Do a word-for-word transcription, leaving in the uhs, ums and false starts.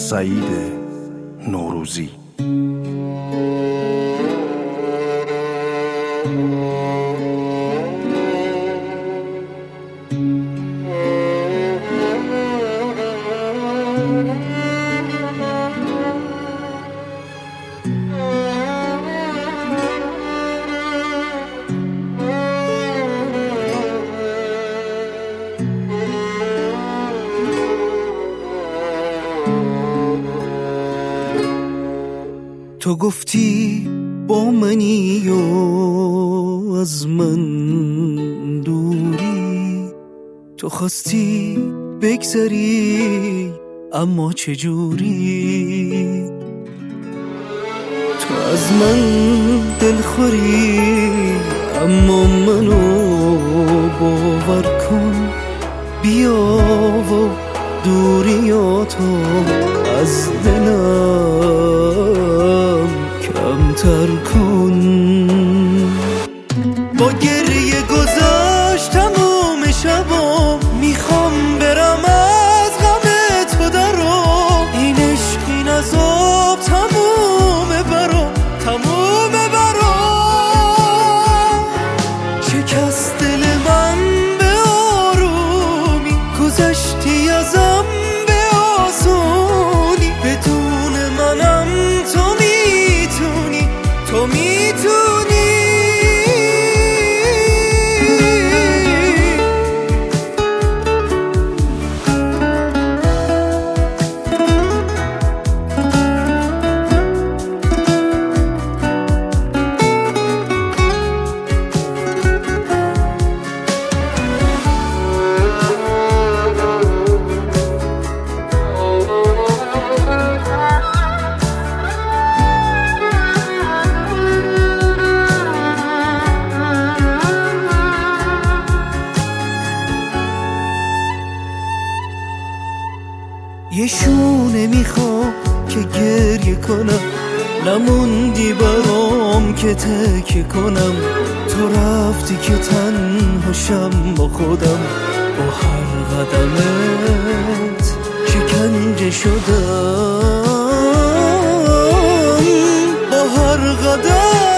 سعید نوروزی. تو گفتی با منی و از من دوری، تو خواستی بگذری اما چجوری؟ تو از من دلخوری اما منو باور کن، بیا و دوریاتو از دلم کمتر کن. با گریه گذشت تموم شبا، میخوام برم از غم تو درا، این عشق این عذاب تمومه برام، تمومه برام. شکست دل من به آرومی، گذشتی ازم به آسونی، بدون منم تو میتونی، تو میتونی. یه شونه میخوام که گریه کنم، نموندی برام که تکیه کنم. تو رفتی که تنهاشم با خودم، با هر قدمت شکنجه شدم، با هر قدم